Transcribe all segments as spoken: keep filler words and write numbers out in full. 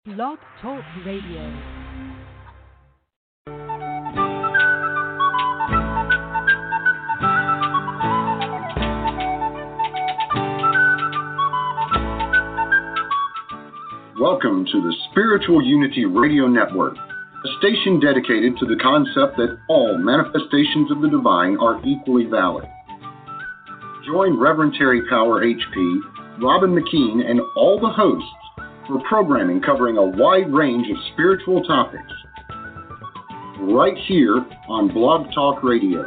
Blog Talk Radio. Welcome to the Spiritual Unity Radio Network, a station dedicated to the concept that all manifestations of the divine are equally valid. Join Reverend Terry Power H P, Robin McKean, and all the hosts for programming covering a wide range of spiritual topics, right here on Blog Talk Radio.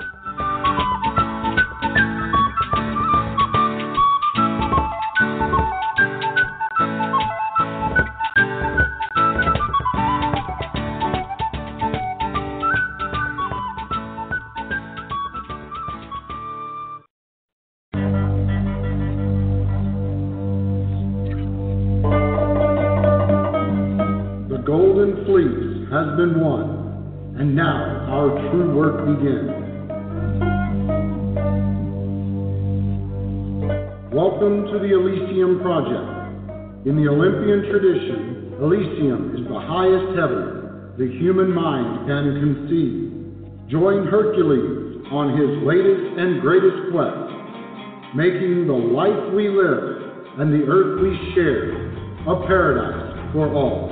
Has been won, and now our true work begins. Welcome to the Elysium Project. In the Olympian tradition, Elysium is the highest heaven the human mind can conceive. Join Hercules on his latest and greatest quest, making the life we live and the earth we share a paradise for all.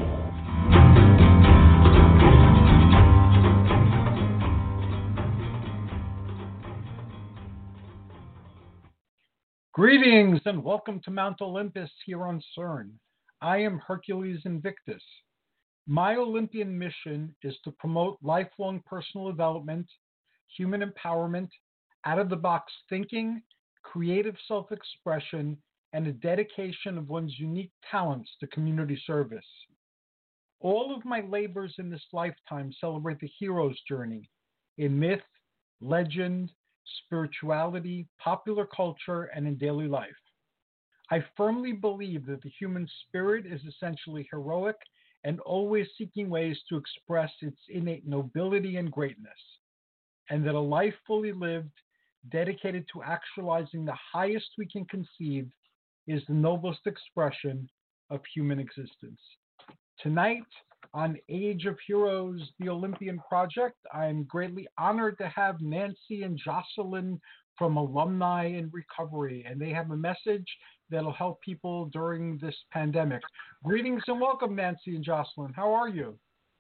Greetings and welcome to Mount Olympus here on CERN. I am Hercules Invictus. My Olympian mission is to promote lifelong personal development, human empowerment, out-of-the-box thinking, creative self-expression, and a dedication of one's unique talents to community service. All of my labors in this lifetime celebrate the hero's journey in myth, legend, spirituality, popular culture, and in daily life. I firmly believe that the human spirit is essentially heroic and always seeking ways to express its innate nobility and greatness, and that a life fully lived, dedicated to actualizing the highest we can conceive, is the noblest expression of human existence. Tonight, on Age of Heroes, the Olympian Project, I am greatly honored to have Nancy and Jocelyn from Alumni in Recovery, and they have a message that'll help people during this pandemic. Greetings and welcome, Nancy and Jocelyn. How are you?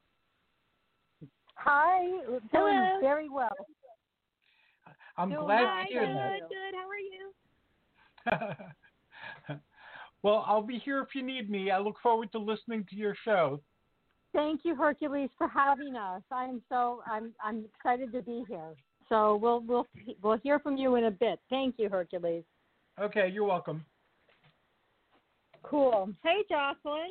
Hi, doing Hello. very well. I'm Doing glad Hi, to hear good, that. good. How are you? Well, I'll be here if you need me. I look forward to listening to your show. Thank you, Hercules, for having us. I'm so I'm I'm excited to be here. So we'll we'll we'll hear from you in a bit. Thank you, Hercules. Okay, you're welcome. Cool. Hey, Jocelyn.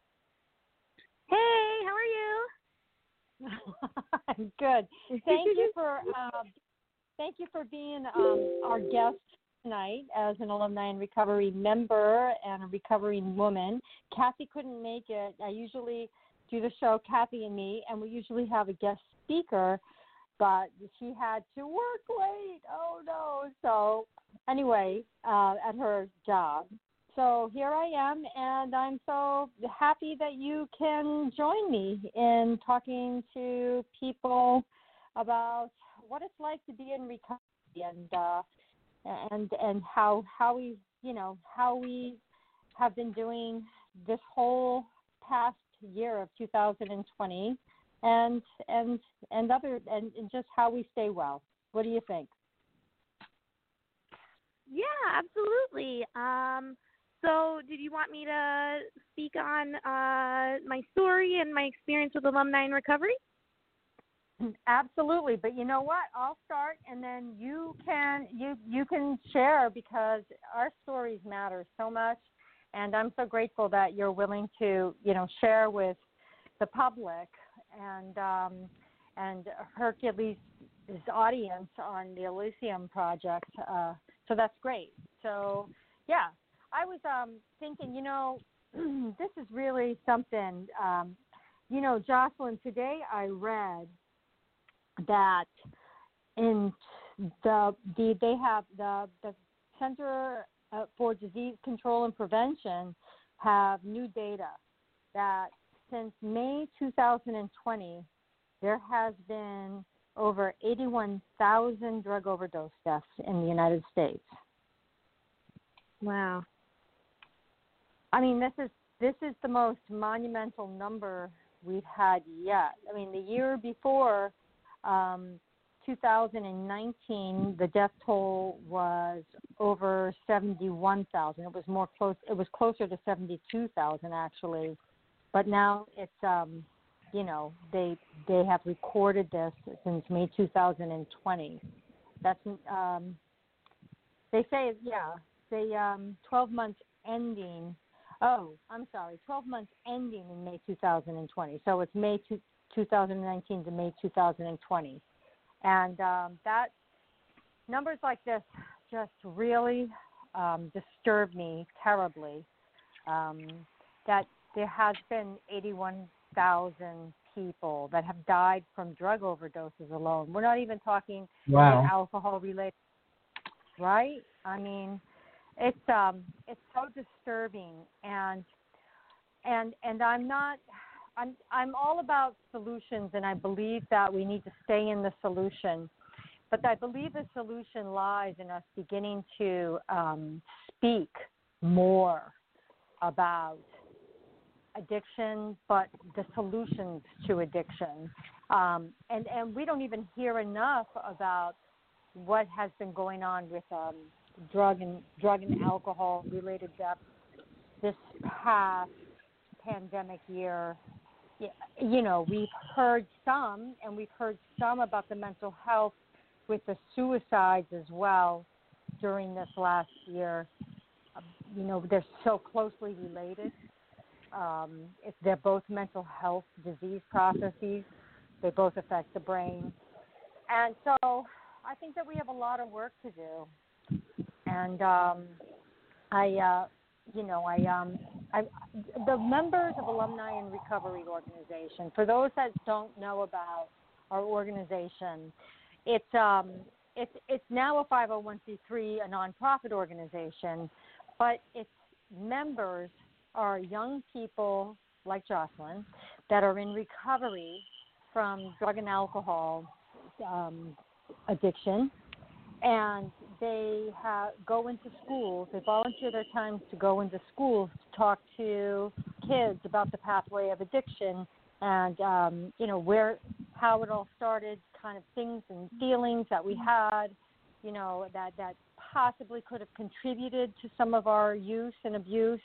Hey, how are you? I'm good. Thank you for uh, thank you for being um, our guest tonight as an Alumni in Recovery member and a recovering woman. Kathy couldn't make it. I usually do the show, Kathy and me, and we usually have a guest speaker, but she had to work late. Oh, no. So anyway, uh, at her job. So here I am, and I'm so happy that you can join me in talking to people about what it's like to be in recovery and uh, and and how how we you know how we have been doing this whole past year of two thousand twenty and and and other and, and just how we stay well. What do you think? Yeah, absolutely. Um, so did you want me to speak on uh, my story and my experience with Alumni in Recovery? Absolutely. But you know what? I'll start and then you can you you can share because our stories matter so much. And I'm so grateful that you're willing to, you know, share with the public and um, and Hercules' audience on the Elysium Project. Uh, so that's great. So, yeah, I was um, thinking, you know, this is really something. Um, you know, Jocelyn, today I read that in the, the they have the the Center uh, for Disease Control and Prevention have new data that since May two thousand twenty, there has been over eighty-one thousand drug overdose deaths in the United States. Wow. I mean, this is this is the most monumental number we've had yet. I mean, the year before, um, two thousand nineteen, the death toll was over seventy-one thousand. It was more close. It was closer to seventy-two thousand actually, but now it's um, you know, they they have recorded this since May two thousand twenty. That's um, they say yeah, they um, twelve months ending. Oh, I'm sorry, twelve months ending in May two thousand twenty. So it's May two, twenty nineteen to May two thousand twenty, and um, that numbers like this just really um, disturb me terribly. Um, that there has been eighty-one thousand people that have died from drug overdoses alone. We're not even talking Wow. like alcohol related, right? I mean, it's um, it's so disturbing, and and and I'm not, I'm I'm all about solutions, and I believe that we need to stay in the solution. But I believe the solution lies in us beginning to um, speak more about addiction, but the solutions to addiction. Um, and, and we don't even hear enough about what has been going on with um, drug and drug and alcohol related deaths this past pandemic year. You know, we've heard some, and we've heard some about the mental health with the suicides as well during this last year. You know, they're so closely related. Um, if they're both mental health disease processes. They both affect the brain. And so I think that we have a lot of work to do. And um, I, uh, you know, I, um, I, the members of Alumni in Recovery Organization, for those that don't know about our organization, it's, um, it's, it's now a five oh one c three, a nonprofit organization, but its members are young people like Jocelyn that are in recovery from drug and alcohol um, addiction, and they have, go into schools. They volunteer their time to go into schools to talk to kids about the pathway of addiction and um, you know where, how it all started, kind of things and feelings that we had, you know that that possibly could have contributed to some of our use and abuse.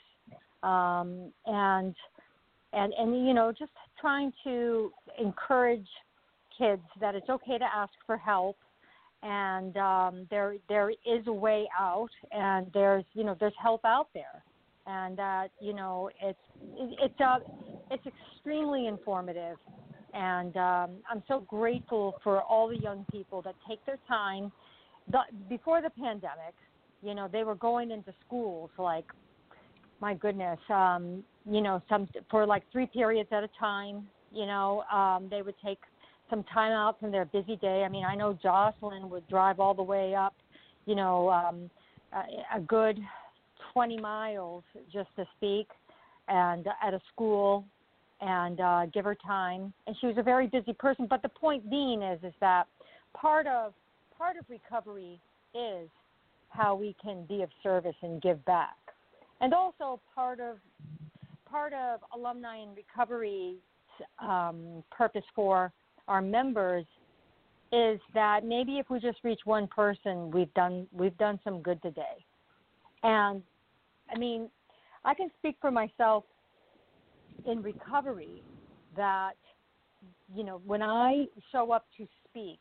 Um, and, and, and, you know, just trying to encourage kids that it's okay to ask for help, and um, there, there is a way out, and there's, you know, there's help out there, and that, you know, it's, it, it's, uh, it's extremely informative, and um, I'm so grateful for all the young people that take their time. The, before the pandemic, you know, they were going into schools like, my goodness, um, you know, some for like three periods at a time, you know, um, they would take some time out from their busy day. I mean, I know Jocelyn would drive all the way up, you know, um, a, a good twenty miles just to speak, and uh, at a school, and uh, give her time. And she was a very busy person. But the point being is, is that part of part of recovery is how we can be of service and give back. And also part of part of Alumni in Recovery's um, purpose for our members is that maybe if we just reach one person, we've done we've done some good today. And I mean, I can speak for myself in recovery that, you know, when I show up to speak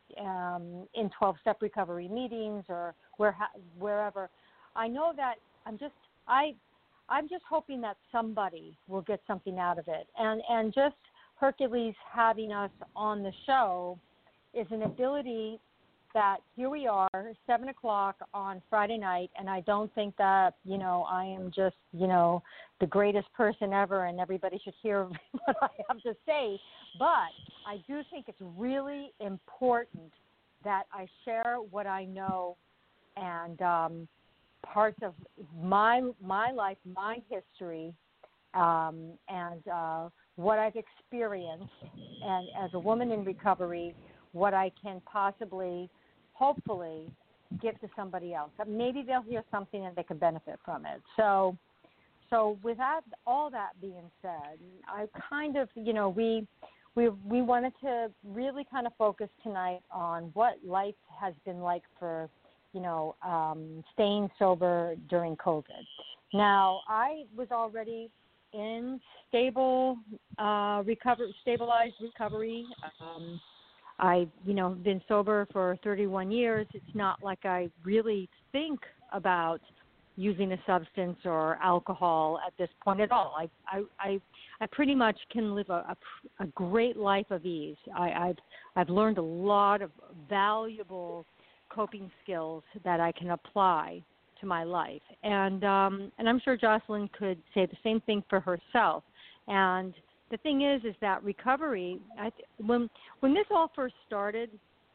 um, in twelve-step recovery meetings or where, wherever, I know that I'm just I, I'm just hoping that somebody will get something out of it. And, and just Hercules having us on the show is an ability that here we are, seven o'clock on Friday night, and I don't think that, you know, I am just, you know, the greatest person ever and everybody should hear what I have to say. But I do think it's really important that I share what I know and um, parts of my my life, my history, um, and uh, what I've experienced, and as a woman in recovery, what I can possibly, hopefully, give to somebody else. Maybe they'll hear something and they can benefit from it. So, so with that, all that being said, I kind of, you know, we we we wanted to really kind of focus tonight on what life has been like for, you know, um, staying sober during COVID. Now, I was already in stable uh, recover, stabilized recovery. Um, I, you know, been sober for thirty-one years. It's not like I really think about using a substance or alcohol at this point at all. I, I, I, I pretty much can live a, a, a great life of ease. I, I've, I've learned a lot of valuable coping skills that I can apply to my life. And, um, and I'm sure Jocelyn could say the same thing for herself. And the thing is, is that recovery, I th- when, when this all first started,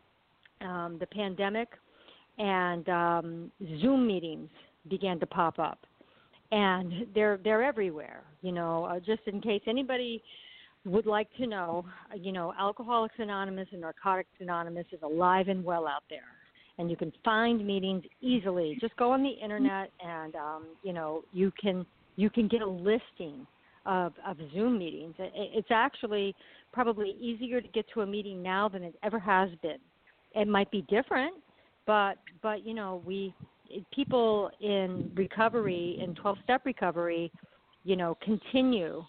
um, the pandemic and um, Zoom meetings began to pop up, and they're they're everywhere. You know, uh, just in case anybody would like to know, uh, you know, Alcoholics Anonymous and Narcotics Anonymous is alive and well out there, and you can find meetings easily. Just go on the internet, and um, you know, you can you can get a listing of, of Zoom meetings. It, it's actually probably easier to get to a meeting now than it ever has been. It might be different, but but you know, we. people in recovery, in twelve-step recovery, you know, continue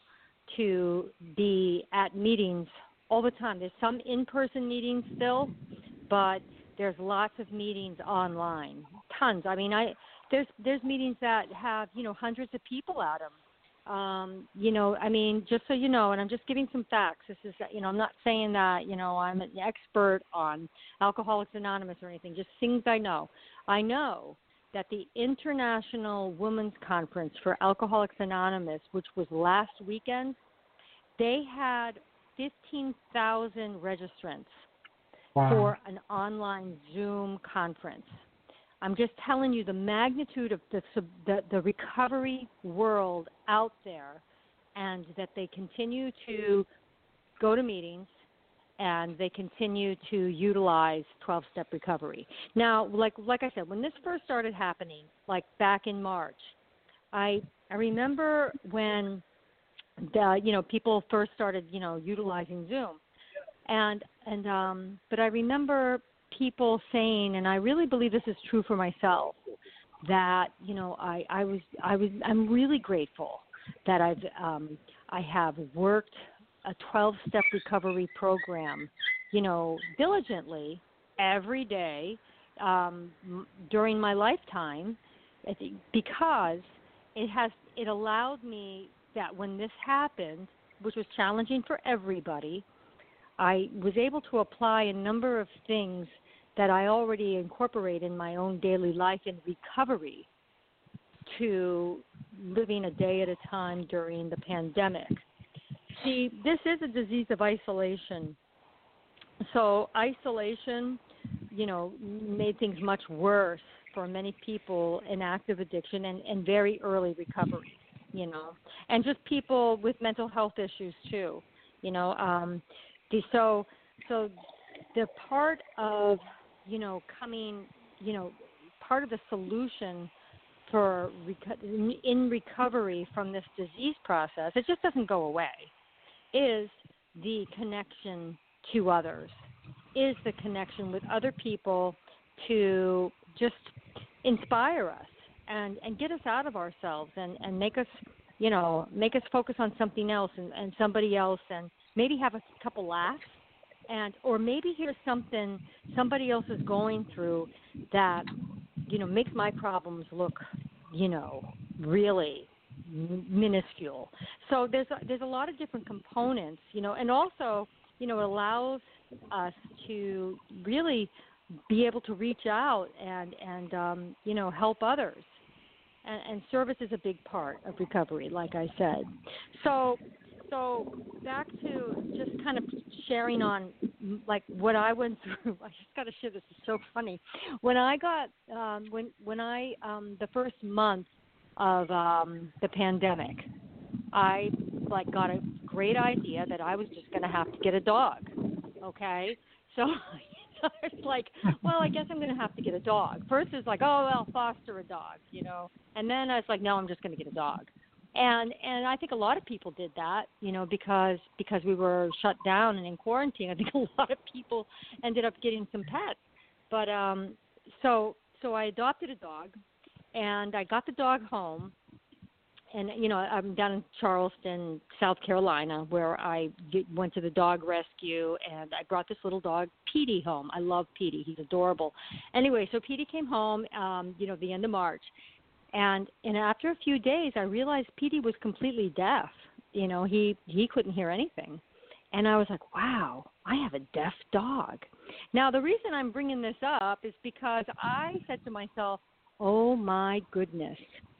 to be at meetings all the time. There's some in-person meetings still, but there's lots of meetings online, tons. I mean, I there's there's meetings that have, you know, hundreds of people at them. Um, you know, I mean, just so you know, and I'm just giving some facts. This is, you know, I'm not saying that, you know, I'm an expert on Alcoholics Anonymous or anything, just things I know. I know that the International Women's Conference for Alcoholics Anonymous, which was last weekend, they had fifteen thousand registrants wow. for an online Zoom conference. I'm just telling you the magnitude of the, the, the recovery world out there, and that they continue to go to meetings, and they continue to utilize twelve-step recovery. Now, like like I said, when this first started happening, like back in March, I I remember when the, you know, people first started, you know, utilizing Zoom, and and um, but I remember people saying, and I really believe this is true for myself, that, you know, I, I was I was I'm really grateful that I've um, I have worked a twelve-step recovery program, you know, diligently every day um, m- during my lifetime, because it has it allowed me that when this happened, which was challenging for everybody, I was able to apply a number of things that I already incorporate in my own daily life in recovery to living a day at a time during the pandemic. See, this is a disease of isolation. So isolation, you know, made things much worse for many people in active addiction and, and very early recovery, you know, and just people with mental health issues too, you know. Um, the, so, so the part of, you know, coming, you know, part of the solution for reco- in recovery from this disease process, it just doesn't go away, is the connection to others, is the connection with other people to just inspire us and, and get us out of ourselves and, and make us, you know, make us focus on something else and, and somebody else, and maybe have a couple laughs, and or maybe hear something somebody else is going through that, you know, makes my problems look, you know, really minuscule. So there's a, there's a lot of different components, you know, and also, you know, it allows us to really be able to reach out and, and um, you know, help others. And, and service is a big part of recovery, like I said. So so back to just kind of sharing on, like, what I went through. I just got to share this. It's so funny. When I got, um, when, when I, um, the first month of um, the pandemic, I, like, got a great idea that I was just going to have to get a dog. Okay, so it's like, well, I guess I'm going to have to get a dog. First, it's like, oh, well, foster a dog, you know, and then I was like, no, I'm just going to get a dog. And and I think a lot of people did that, you know, because because we were shut down and in quarantine. I think a lot of people ended up getting some pets. But um, so so I adopted a dog, and I got the dog home. And, you know, I'm down in Charleston, South Carolina, where I get, went to the dog rescue, and I brought this little dog, Petey, home. I love Petey. He's adorable. Anyway, so Petey came home, um, you know, the end of March. And and after a few days, I realized Petey was completely deaf. You know, he, he couldn't hear anything. And I was like, wow, I have a deaf dog. Now, the reason I'm bringing this up is because I said to myself, oh, my goodness,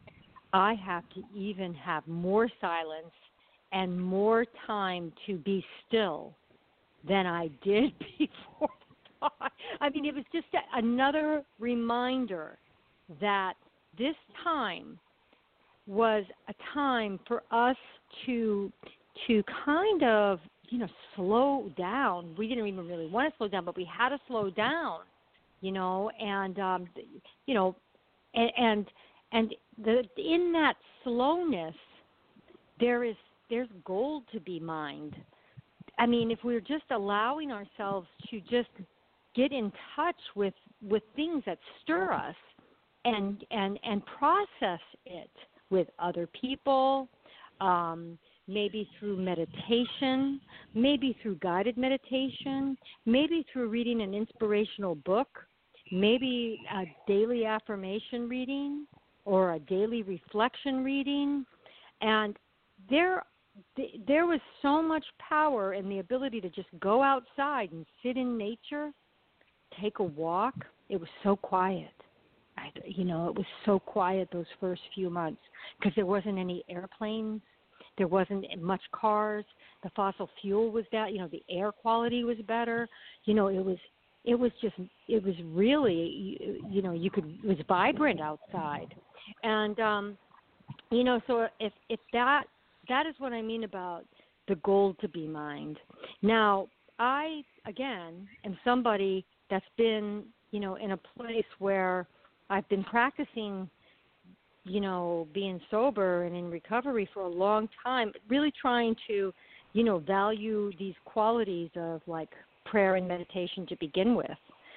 I have to even have more silence and more time to be still than I did before the dog. I mean, it was just a, another reminder that this time was a time for us to to kind of, you know, slow down. We didn't even really want to slow down, but we had to slow down, you know, and, um, you know, and, and And the in that slowness, there is there's gold to be mined. I mean, if we're just allowing ourselves to just get in touch with, with things that stir us, and and and process it with other people, um, maybe through meditation, maybe through guided meditation, maybe through reading an inspirational book, maybe a daily affirmation reading, or a daily reflection reading. And there there was so much power in the ability to just go outside and sit in nature, take a walk. It was so quiet. I, you know, it was so quiet those first few months because there wasn't any airplanes. There wasn't much cars. The fossil fuel was that, you know, the air quality was better. You know, it was it was just, it was really, you know, you could, it was vibrant outside. And, um, you know, so if, if that, that is what I mean about the gold to be mined. Now, I, again, am somebody that's been, you know, in a place where I've been practicing, you know, being sober and in recovery for a long time, really trying to, you know, value these qualities of like prayer and meditation to begin with.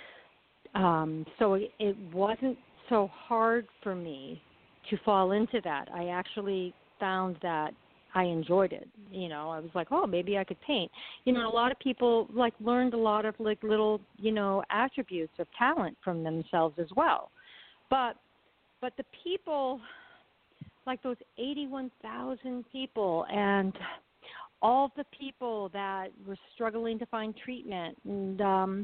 Um, so it, it wasn't so hard for me to fall into that. I actually found that I enjoyed it. You know, I was like, oh, maybe I could paint. You know, a lot of people like learned a lot of like little, you know, attributes of talent from themselves as well. But, but the people, like those eighty-one thousand people and all the people that were struggling to find treatment and, um,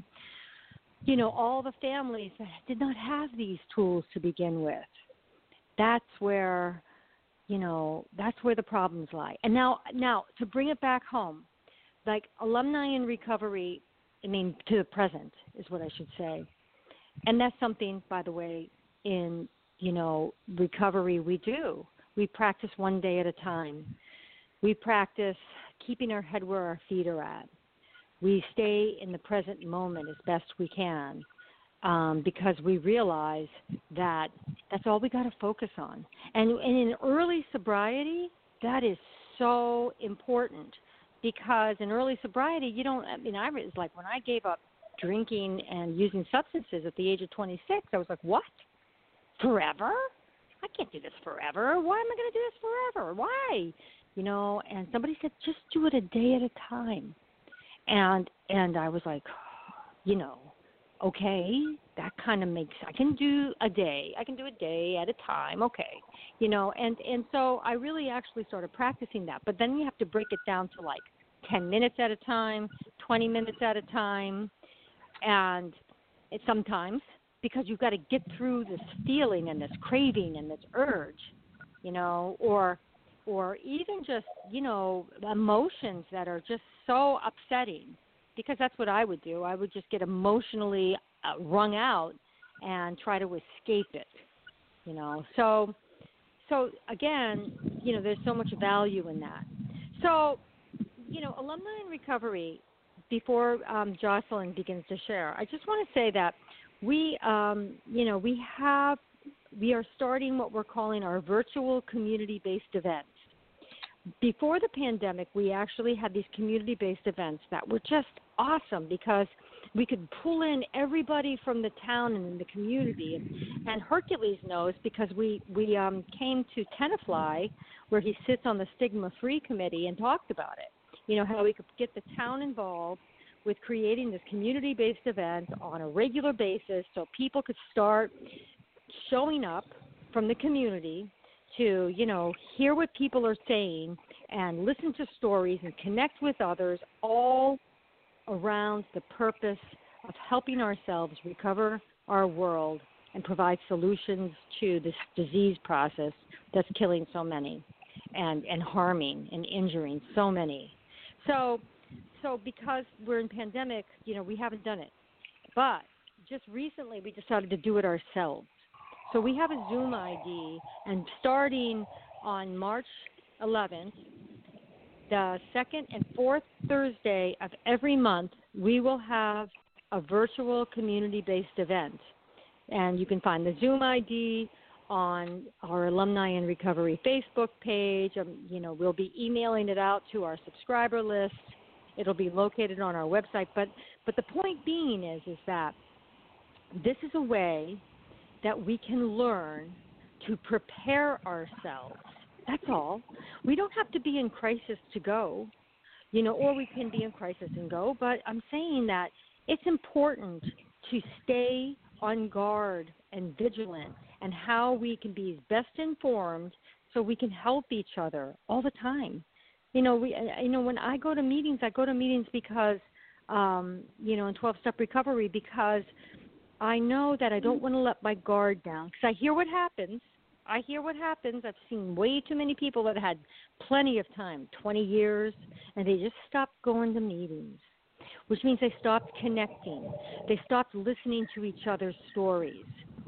you know, all the families that did not have these tools to begin with. That's where, you know, that's where the problems lie. And now, now to bring it back home, like alumni in recovery, I mean, to the present is what I should say. And that's something, by the way, in, you know, recovery we do. We practice one day at a time. We practice keeping our head where our feet are at. We stay in the present moment as best we can um, because we realize that that's all we got to focus on. And, and in early sobriety, that is so important because in early sobriety, you don't, I mean, I was like, when I gave up drinking and using substances at the age of twenty-six, I was like, what? Forever? I can't do this forever. Why am I going to do this forever? Why? You know, and somebody said, just do it a day at a time. And and I was like, you know, okay, that kind of makes, I can do a day. I can do a day at a time, okay. You know, and, and so I really actually started practicing that. But then you have to break it down to like ten minutes at a time, twenty minutes at a time, and it sometimes, because you've got to get through this feeling and this craving and this urge, you know, or or even just, you know, emotions that are just so upsetting, because that's what I would do. I would just get emotionally uh, wrung out and try to escape it, you know. So, so again, you know, there's so much value in that. So you know, Alumni in Recovery, before um, Jocelyn begins to share, I just want to say that we, um, you know, we have, we are starting what we're calling our virtual community-based events. Before the pandemic, we actually had these community-based events that were just awesome because we could pull in everybody from the town and the community. And Hercules knows because we, we um, came to Tenafly, where he sits on the Stigma-Free Committee, and talked about it. You know, how we could get the town involved with creating this community-based event on a regular basis so people could start showing up from the community to, you know, hear what people are saying and listen to stories and connect with others, all around the purpose of helping ourselves recover our world and provide solutions to this disease process that's killing so many and, and harming and injuring so many. So, so because we're in pandemic, you know, we haven't done it. But just recently we decided to do it ourselves. So we have a Zoom I D, and starting on March eleventh, the second and fourth Thursday of every month, we will have a virtual community-based event. And you can find the Zoom I D on our Alumni in Recovery Facebook page. Um, you know, we'll be emailing it out to our subscriber list. It'll be located on our website. But but the point being is, is that this is a way that we can learn to prepare ourselves. That's all. We don't have to be in crisis to go, you know, or we can be in crisis and go. But I'm saying that it's important to stay on guard and vigilant and how we can be best informed so we can help each other all the time. You know, we, you know, when I go to meetings, I go to meetings because, um, you know, in twelve-step recovery, because I know that I don't want to let my guard down, because I hear what happens. I hear what happens. I've seen way too many people that had plenty of time, twenty years, and they just stopped going to meetings, which means they stopped connecting. They stopped listening to each other's stories.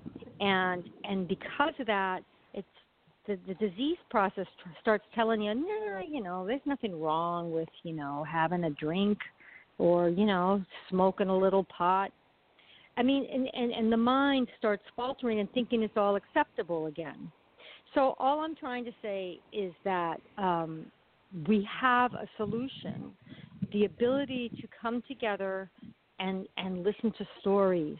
And and because of that, it's the, the disease process t- starts telling you, nah, you know, there's nothing wrong with, you know, having a drink or, you know, smoking a little pot. I mean, and, and, and the mind starts faltering and thinking it's all acceptable again. So all I'm trying to say is that um, we have a solution, the ability to come together and, and listen to stories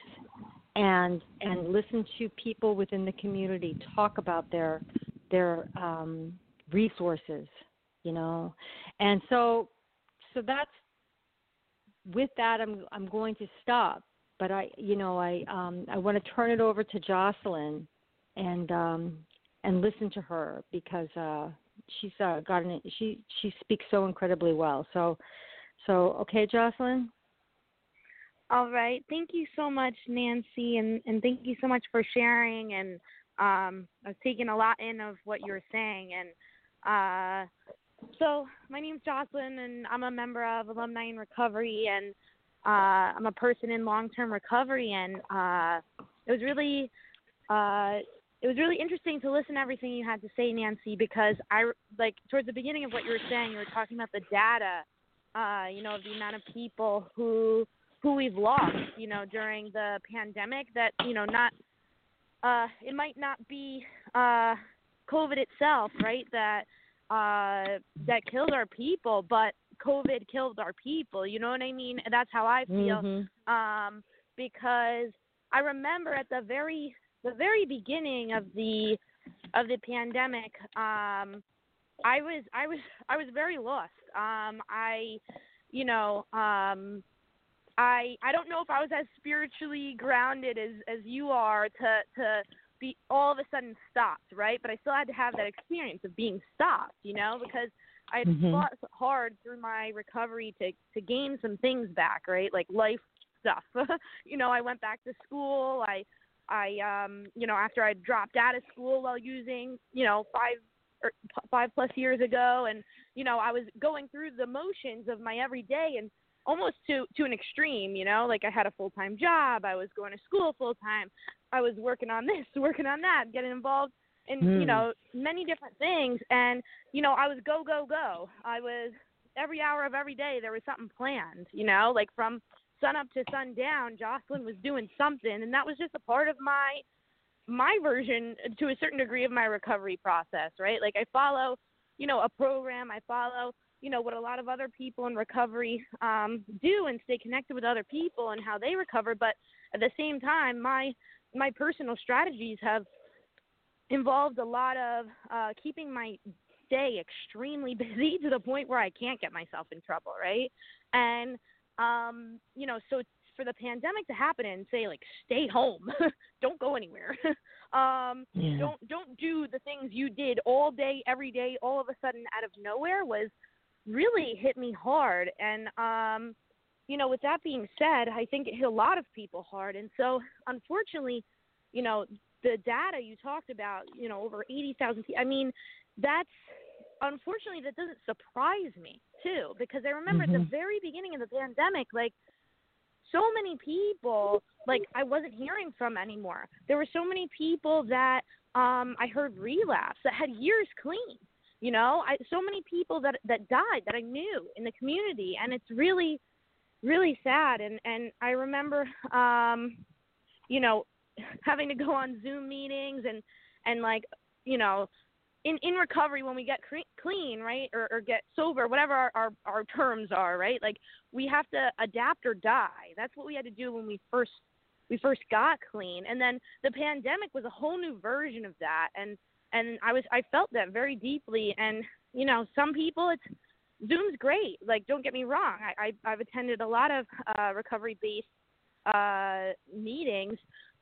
and and listen to people within the community talk about their their um, resources, you know. And so so that's, with that, I'm I'm going to stop. But I, you know, I um, I want to turn it over to Jocelyn, and um, and listen to her because uh, she's uh, got an she she speaks so incredibly well. So, so okay, Jocelyn. All right. Thank you so much, Nancy, and, and thank you so much for sharing. And um, I was taking a lot in of what you were saying. And uh, so my name's Jocelyn, and I'm a member of Alumni in Recovery, and Uh, I'm a person in long-term recovery, and uh, it was really, uh, it was really interesting to listen to everything you had to say, Nancy, because I, like, towards the beginning of what you were saying, you were talking about the data, uh, you know, the amount of people who, who we've lost, you know, during the pandemic. That, you know, not, uh, it might not be uh, COVID itself, right? That, uh, that killed our people, but COVID killed our people, you know what I mean? That's how I feel. Mm-hmm. Um, because I remember at the very the very beginning of the of the pandemic, um, I was I was I was very lost. Um, I, you know, um, I I don't know if I was as spiritually grounded as, as you are to to be all of a sudden stopped, right? But I still had to have that experience of being stopped, you know, because I had Mm-hmm. fought hard through my recovery to, to gain some things back, right? Like life stuff. You know, I went back to school. I, I, um, you know, after I dropped out of school while using, you know, five or five plus years ago. And, you know, I was going through the motions of my everyday and almost to, to an extreme, you know, like I had a full-time job. I was going to school full-time. I was working on this, working on that, getting involved in, Mm. you know, many different things. And, you know, I was go, go, go. I was, every hour of every day there was something planned, you know, like from sun up to sundown, Jocelyn was doing something, and that was just a part of my my version to a certain degree of my recovery process, right? Like I follow, you know, a program, I follow, you know, what a lot of other people in recovery um, do and stay connected with other people and how they recover, but at the same time, my my personal strategies have involved a lot of uh, keeping my day extremely busy to the point where I can't get myself in trouble, right? And, um, you know, so for the pandemic to happen and say, like, stay home, don't go anywhere, um, yeah. don't don't do the things you did all day, every day, all of a sudden out of nowhere was really hit me hard. And, um, you know, with that being said, I think it hit a lot of people hard. And so, unfortunately, you know, the data you talked about, you know, over eighty thousand, I mean, that's, unfortunately, that doesn't surprise me, too, because I remember mm-hmm. at the very beginning of the pandemic, like, so many people, like, I wasn't hearing from anymore. There were so many people that um, I heard relapse that had years clean, you know, I, so many people that, that died that I knew in the community, and it's really, really sad. And, and I remember, um, you know, having to go on Zoom meetings and, and like, you know, in, in recovery when we get cre- clean, right, or, or get sober, whatever our, our, our terms are, right, like we have to adapt or die. That's what we had to do when we first we first got clean. And then the pandemic was a whole new version of that. And, and I was I felt that very deeply. And, you know, some people, it's Zoom's great. Like, don't get me wrong. I, I, I've attended a lot of uh, recovery-based uh, meetings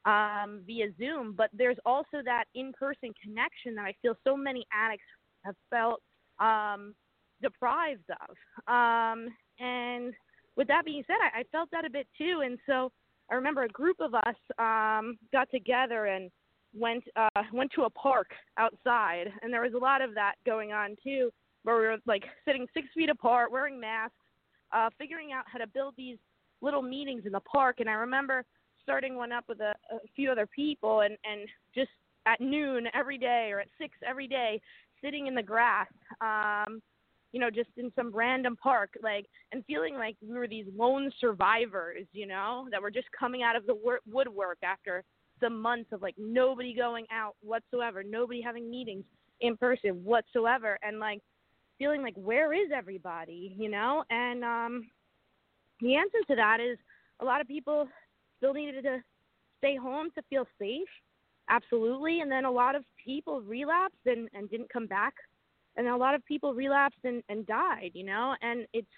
Um, via Zoom, but there's also that in-person connection that I feel so many addicts have felt um, deprived of. Um, and with that being said, I, I felt that a bit too. And so I remember a group of us um, got together and went uh, went to a park outside, and there was a lot of that going on too, where we were like sitting six feet apart, wearing masks, uh, figuring out how to build these little meetings in the park. And I remember starting one up with a, a few other people and, and just at noon every day or at six every day, sitting in the grass, um, you know, just in some random park, like, and feeling like we were these lone survivors, you know, that were just coming out of the wor- woodwork after some months of like nobody going out whatsoever, nobody having meetings in person whatsoever. And like feeling like, where is everybody, you know? And um, the answer to that is a lot of people still needed to stay home to feel safe, absolutely. And then a lot of people relapsed and, and didn't come back. And a lot of people relapsed and, and died, you know. And it's,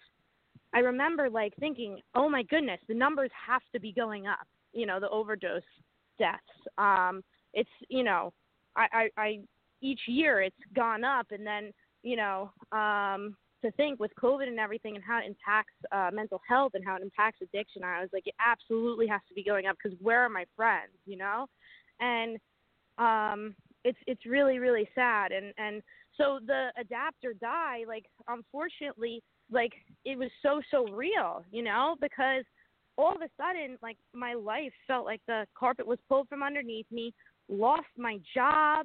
I remember like thinking, oh my goodness, the numbers have to be going up, you know, the overdose deaths. Um, it's, you know, I, I, I each year it's gone up. And then, you know, um, to think with COVID and everything and how it impacts uh, mental health and how it impacts addiction, I was like, it absolutely has to be going up because where are my friends, you know? And um, it's it's really, really sad. And, and so the adapt or die, like, unfortunately, like, it was so, so real, you know, because all of a sudden, like, my life felt like the carpet was pulled from underneath me, lost my job,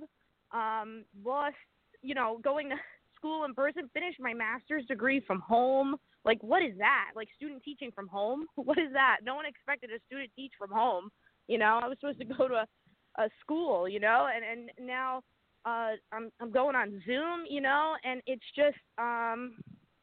um, lost, you know, going to school in person, finished my master's degree from home. Like, what is that? Like, student teaching from home? What is that? No one expected a student teach from home. You know, I was supposed to go to a, a school, you know, and, and now uh, I'm I'm going on Zoom, you know, and it's just um,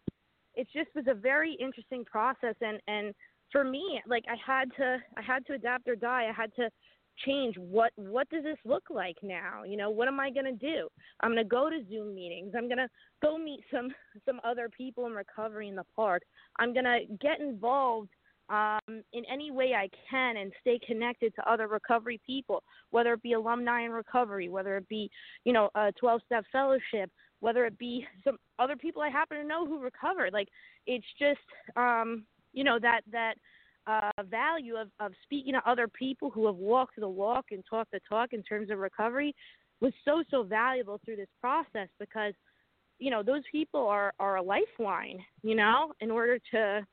it just was a very interesting process. And, and for me, like, I had to I had to adapt or die. I had to change what what does this look like now? You know, what am I going to do? I'm going to go to Zoom meetings. I'm going to go meet some some other people in recovery in the park. I'm going to get involved um, in any way I can and stay connected to other recovery people, whether it be alumni in recovery, whether it be, you know, a twelve-step fellowship, whether it be some other people I happen to know who recovered. Like, it's just, um, you know, that that Uh, value of, of speaking to other people who have walked the walk and talked the talk in terms of recovery was so, so valuable through this process because, you know, those people are, are a lifeline, you know, in order to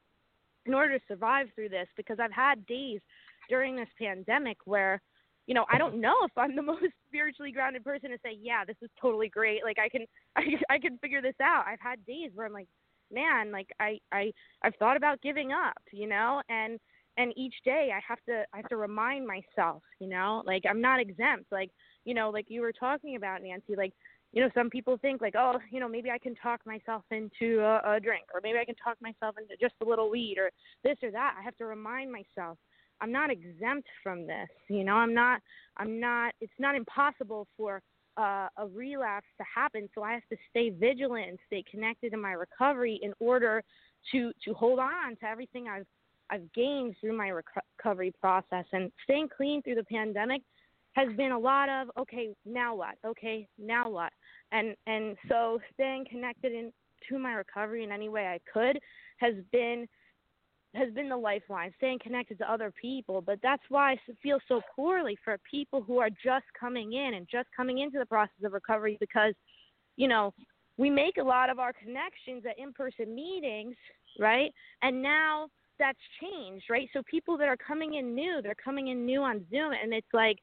in order to survive through this, because I've had days during this pandemic where, you know, I don't know if I'm the most spiritually grounded person to say, yeah, this is totally great. Like, I can I, I can figure this out. I've had days where I'm like, man, like I, I, I've thought about giving up, you know, and, and each day I have to, I have to remind myself, you know, like I'm not exempt. Like, you know, like you were talking about, Nancy, like, you know, some people think like, oh, you know, maybe I can talk myself into a, a drink, or maybe I can talk myself into just a little weed or this or that. I have to remind myself I'm not exempt from this. You know, I'm not, I'm not, it's not impossible for uh, a relapse to happen. So I have to stay vigilant and stay connected to my recovery in order to, to hold on to everything I've, I've gained through my rec- recovery process. And staying clean through the pandemic has been a lot of, okay, now what? Okay, now what? And and so staying connected in, to my recovery in any way I could has been has been the lifeline, staying connected to other people. But that's why I feel so poorly for people who are just coming in and just coming into the process of recovery, because, you know, we make a lot of our connections at in-person meetings, right? And now that's changed, right? So people that are coming in new, they're coming in new on Zoom, and it's like,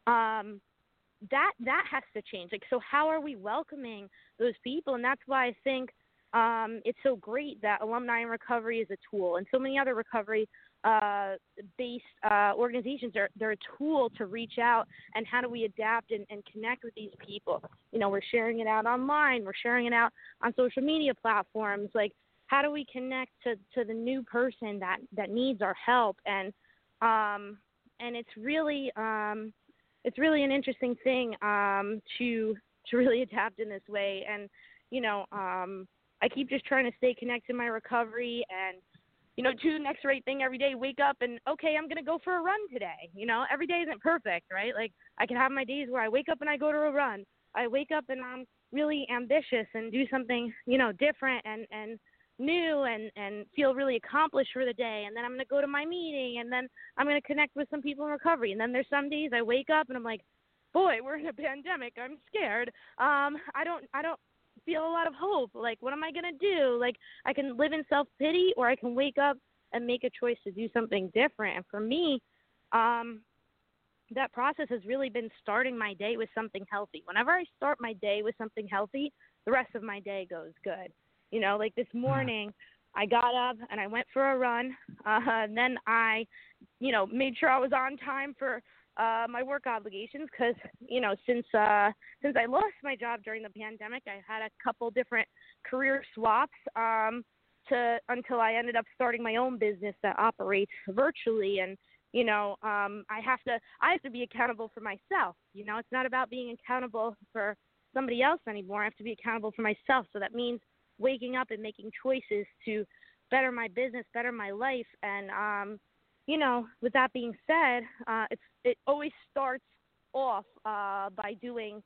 um, that that has to change. Like, so how are we welcoming those people? And that's why I think um, it's so great that Alumni in Recovery is a tool, and so many other recovery uh, based uh, organizations are they're a tool to reach out. And how do we adapt and, and connect with these people? You know, we're sharing it out online, we're sharing it out on social media platforms. Like, how do we connect to, to the new person that, that needs our help? And um, and it's really um, it's really an interesting thing um, to to really adapt in this way. And, you know, um, I keep just trying to stay connected to my recovery and, you know, do the next right thing every day, wake up and, okay, I'm going to go for a run today. You know, every day isn't perfect, right? Like, I can have my days where I wake up and I go to a run. I wake up and I'm really ambitious and do something, you know, different and, and new and, and feel really accomplished for the day. And then I'm going to go to my meeting, and then I'm going to connect with some people in recovery. And then there's some days I wake up and I'm like, boy, we're in a pandemic. I'm scared. Um, I don't, I don't feel a lot of hope. Like, what am I going to do? Like, I can live in self-pity, or I can wake up and make a choice to do something different. And for me, um, that process has really been starting my day with something healthy. Whenever I start my day with something healthy, the rest of my day goes good. You know, like this morning, I got up and I went for a run, uh, and then I, you know, made sure I was on time for uh, my work obligations, because, you know, since uh, since I lost my job during the pandemic, I had a couple different career swaps um, to until I ended up starting my own business that operates virtually. And, you know, um, I have to I have to be accountable for myself. You know, it's not about being accountable for somebody else anymore. I have to be accountable for myself. So that means waking up and making choices to better my business, better my life. And, um, you know, with that being said, uh, it's, it always starts off uh, by doing,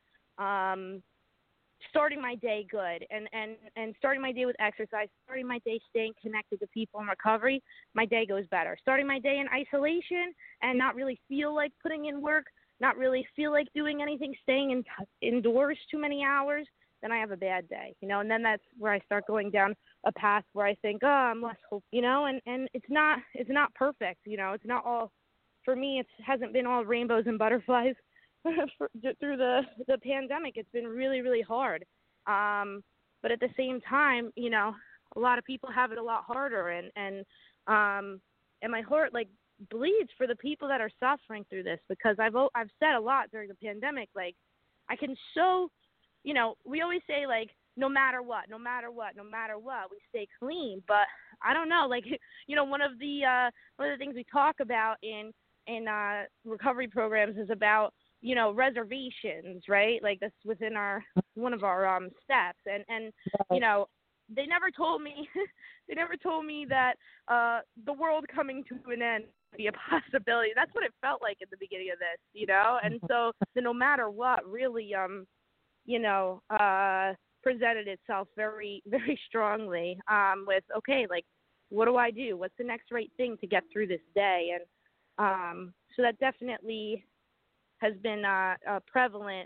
um, starting my day good and, and, and starting my day with exercise, starting my day staying connected to people in recovery, my day goes better. Starting my day in isolation and not really feel like putting in work, not really feel like doing anything, staying in, indoors too many hours, then I have a bad day, you know, and then that's where I start going down a path where I think, oh, I'm less hope, you know, and, and it's not, it's not perfect, you know, it's not all, for me, it hasn't been all rainbows and butterflies for, through the, the pandemic. It's been really, really hard. Um, but at the same time, you know, a lot of people have it a lot harder, and, and, um, and my heart like bleeds for the people that are suffering through this, because I've, I've said a lot during the pandemic, like I can so, you know, we always say, like, no matter what, no matter what, no matter what, we stay clean. But I don't know, like, you know, one of the uh, one of the things we talk about in in uh, recovery programs is about, you know, reservations, right? Like, that's within our one of our um, steps. And and you know, they never told me they never told me that uh, the world coming to an end would be a possibility. That's what it felt like at the beginning of this, you know. And so the no matter what really um. you know, uh, presented itself very, very strongly um, with, okay, like, what do I do? What's the next right thing to get through this day? And um, so that definitely has been uh, uh, prevalent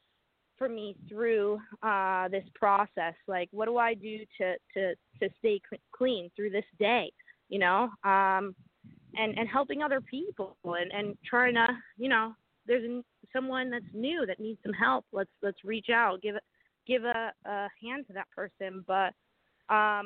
for me through uh, this process. Like, what do I do to, to, to stay clean through this day, you know, um, and, and helping other people and, and trying to, you know, there's a, someone that's new that needs some help. Let's let's reach out, give it, give a, a hand to that person. But um,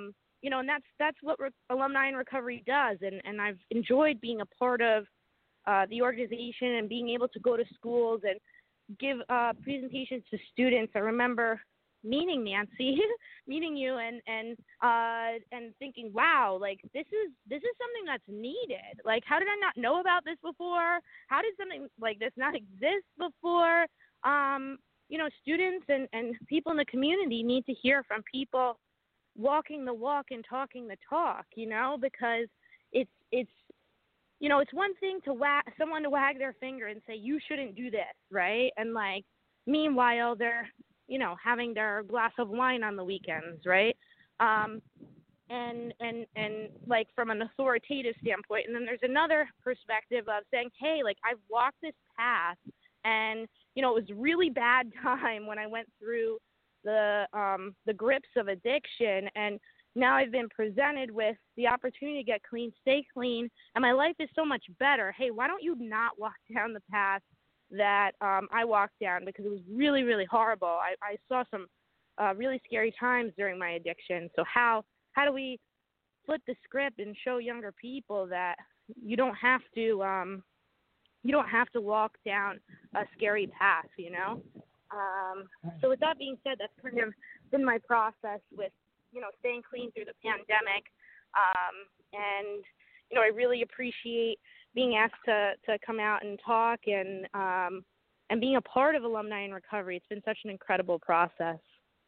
you know, and that's that's what Re- Alumni in Recovery does. And, and I've enjoyed being a part of uh, the organization and being able to go to schools and give uh, presentations to students. I remember meeting Nancy, meeting you, and and uh, and thinking, wow, like this is this is something that's needed. Like, how did I not know about this before? How did something like this not exist before? Um, you know, students and, and people in the community need to hear from people walking the walk and talking the talk. You know, because it's it's you know, it's one thing to wag someone to wag their finger and say you shouldn't do this, right? And like, meanwhile, they're you know, having their glass of wine on the weekends, right? Um, and and and like from an authoritative standpoint. And then there's another perspective of saying, hey, like I've walked this path, and you know, it was a really bad time when I went through the um, the grips of addiction, and now I've been presented with the opportunity to get clean, stay clean, and my life is so much better. Hey, why don't you not walk down the path that um, I walked down, because it was really, really horrible. I, I saw some uh, really scary times during my addiction. So how how do we flip the script and show younger people that you don't have to um, you don't have to walk down a scary path, you know? Um, so with that being said, that's kind of been my process with you know staying clean through the pandemic, um, and you know I really appreciate being asked to, to come out and talk and um, and being a part of Alumni in Recovery. It's been such an incredible process.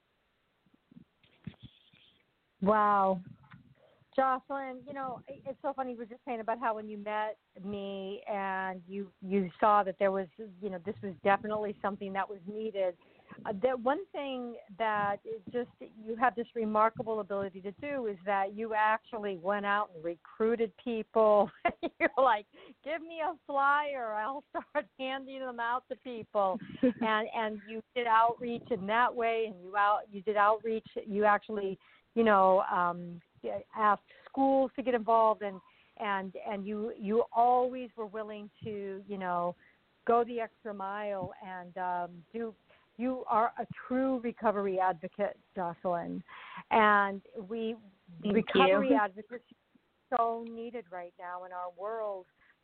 Wow. Jocelyn, you know, it's so funny. You were just saying about how when you met me and you, you saw that there was, you know, this was definitely something that was needed. Uh, the one thing that is just you have this remarkable ability to do is that you actually went out and recruited people. You're like, give me a flyer, I'll start handing them out to people. and and you did outreach in that way, and you out you did outreach. You actually, you know, um, asked schools to get involved, and and and you you always were willing to, you know, go the extra mile and um, do. You are a true recovery advocate, Jocelyn, and we Thank recovery you. advocacy is so needed right now in our world.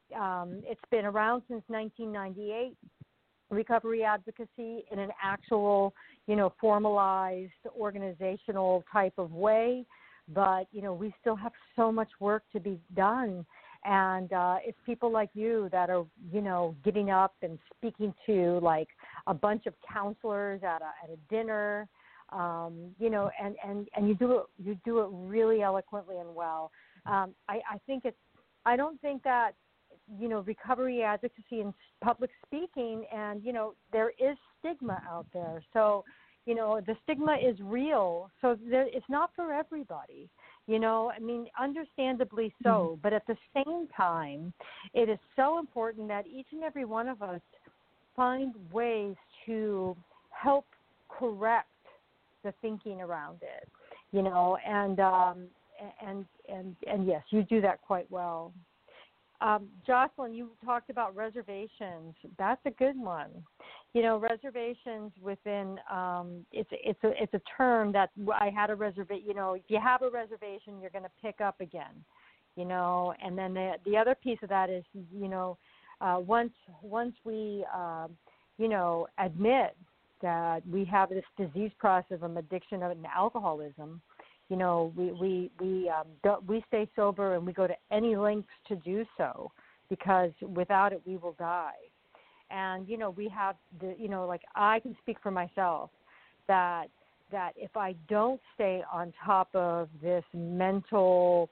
Um, it's been around since nineteen ninety-eight. Recovery advocacy in an actual, you know, formalized organizational type of way, but you know, we still have so much work to be done. And uh, it's people like you that are, you know, getting up and speaking to like a bunch of counselors at a at a dinner, um, you know, and, and, and you do it you do it really eloquently and well. Um, I, I think it's I don't think that, you know, recovery advocacy and public speaking, and you know, there is stigma out there. So, you know, the stigma is real. So there, it's not for everybody. You know, I mean, understandably so, mm-hmm. But at the same time, it is so important that each and every one of us find ways to help correct the thinking around it, you know, and, um, and, and, and yes, you do that quite well. Um, Jocelyn, you talked about reservations. That's a good one. You know, reservations within um, it's it's a it's a term that I had a reservation. You know, if you have a reservation, you're going to pick up again. You know, and then the the other piece of that is, you know, uh, once once we uh, you know admit that we have this disease process of addiction and alcoholism. You know, we we we um, don't, we stay sober and we go to any lengths to do so, because without it we will die. And you know, we have the you know, like I can speak for myself that that if I don't stay on top of this mental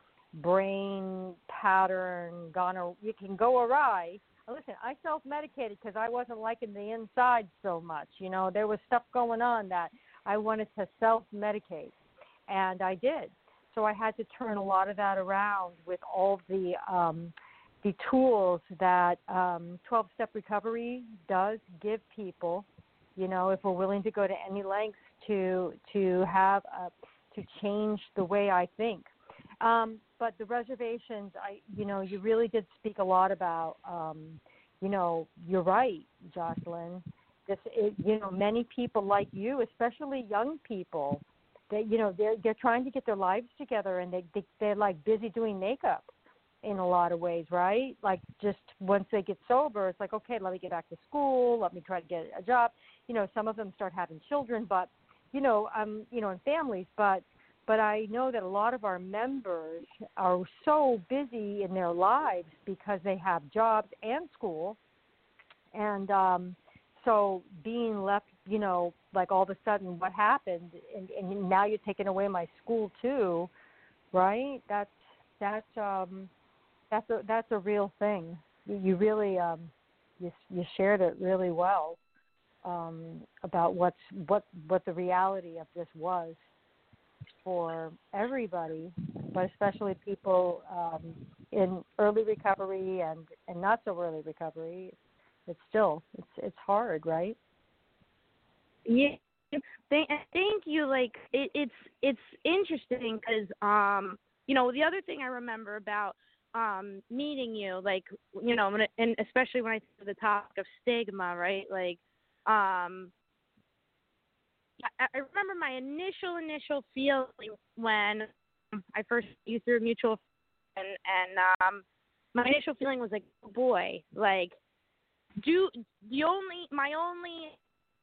brain pattern, gonna it can go awry. Listen, I self-medicated because I wasn't liking the inside so much. You know, there was stuff going on that I wanted to self-medicate. And I did. So I had to turn a lot of that around with all the um, the tools that um, twelve-step recovery does give people, you know, if we're willing to go to any lengths to to have a, to change the way I think. Um, but the reservations, I you know, you really did speak a lot about, um, you know, you're right, Jocelyn. This, it, you know, many people like you, especially young people, they, you know, they're they're trying to get their lives together, and they, they they're like busy doing makeup in a lot of ways, right? Like just once they get sober, it's like, okay, let me get back to school, let me try to get a job. You know, some of them start having children, but you know, um, you know, and families, but but I know that a lot of our members are so busy in their lives because they have jobs and school, and um, so being left, you know, like all of a sudden, what happened, and, and now you're taking away my school too, right? That's that's um, that's a that's a real thing. You, you really um, you you shared it really well um, about what's what what the reality of this was for everybody, but especially people um, in early recovery and, and not so early recovery. It's still it's it's hard, right? Yeah, thank, thank you. Like it, it's it's interesting because um you know the other thing I remember about um meeting you, like you know, when it, and especially when I think of the topic of stigma, right? Like um I, I remember my initial initial feeling when I first met you through a mutual friend, and um my initial feeling was like, oh boy, like do the only my only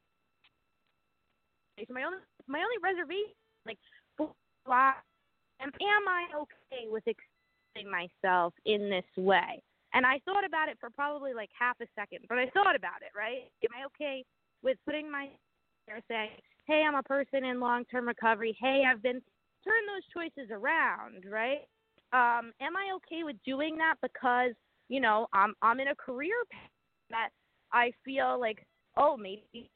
So my only my only reservation, like, why am, am I okay with accepting myself in this way? And I thought about it for probably like half a second, but I thought about it, right? Am I okay with putting my there saying, hey, I'm a person in long-term recovery. Hey, I've been turn those choices around, right? Um, am I okay with doing that because you know I'm I'm in a career path that I feel like, oh, maybe.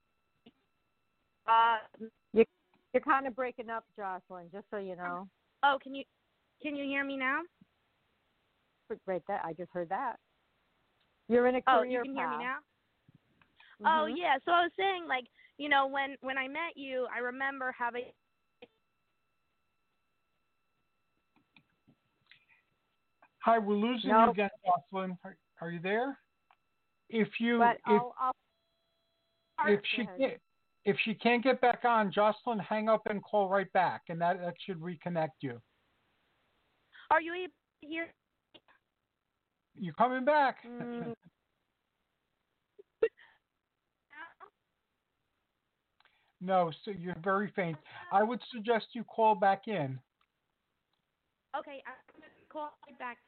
Uh, You, you're kind of breaking up, Jocelyn, just so you know. Oh, can you can you hear me now? Right, that I just heard that. You're in a Oh, career you can path. hear me now? Mm-hmm. Oh, yeah. So I was saying, like, you know, when, when I met you, I remember having. Hi, we're losing nope. you again, Jocelyn. Are, are you there? If you But if I'll, I'll if she can't, if she can't get back on, Jocelyn, hang up and call right back, and that, that should reconnect you. Are you able to hear? You're coming back. Mm. No, so you're very faint. I would suggest you call back in. Okay, I'm going to call right back.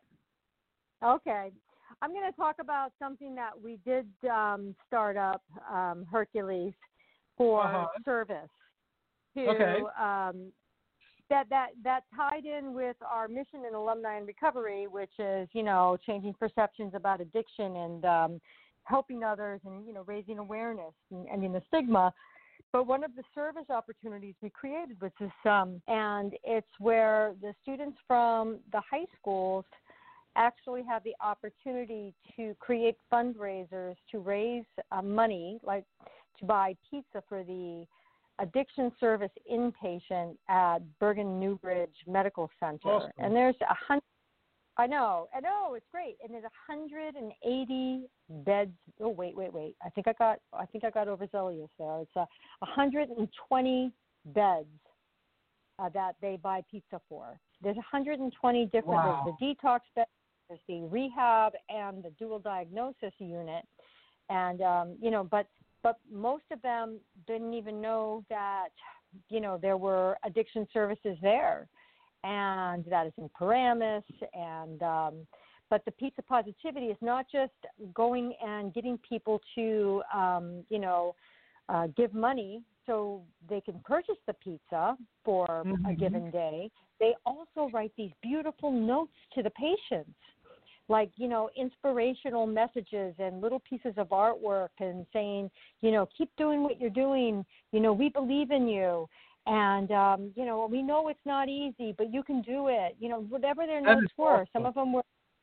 Okay. I'm going to talk about something that we did um, start up, um, Hercules, for uh-huh. service. To, okay. Um, that, that, that tied in with our mission in Alumni in Recovery, which is, you know, changing perceptions about addiction and um, helping others and, you know, raising awareness and ending the stigma. But one of the service opportunities we created was this, um, and it's where the students from the high schools actually have the opportunity to create fundraisers to raise uh, money, like to buy pizza for the addiction service inpatient at Bergen Newbridge Medical Center. Awesome. And there's a hundred. I know, I know, it's great. And there's one hundred eighty beds. Oh, wait, wait, wait. I think I got, I think I got overzealous there. It's uh, one hundred twenty beds uh, that they buy pizza for. There's one hundred twenty different. Wow. There's the detox beds, there's the rehab, and the dual diagnosis unit. And um, you know, but but most of them didn't even know that, you know, there were addiction services there. And that is in Paramus, and um, but the pizza positivity is not just going and getting people to, um, you know, uh, give money so they can purchase the pizza for mm-hmm. a given day. They also write these beautiful notes to the patients, like, you know, inspirational messages and little pieces of artwork and saying, you know, keep doing what you're doing. You know, we believe in you. And, um, you know, we know it's not easy, but you can do it. You know, whatever their that notes were. awesome. Some of them were,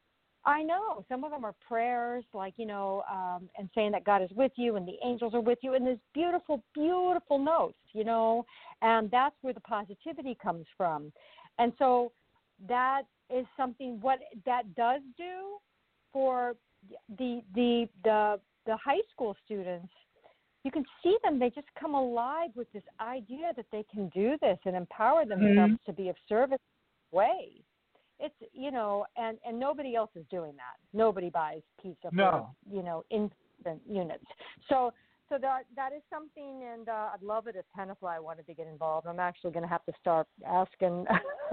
I know, some of them are prayers, like, you know, um, and saying that God is with you and the angels are with you. And there's beautiful, beautiful notes, you know, and that's where the positivity comes from. And so that is something, what that does do for the, the, the, the high school students. you can see them. They just come alive with this idea that they can do this and empower themselves mm-hmm. to be of service way. It's, you know, and, and nobody else is doing that. Nobody buys pizza no. for, you know, infant units. So, so that that is something, and uh, I'd love it if Tenafly wanted to get involved. I'm actually going to have to start asking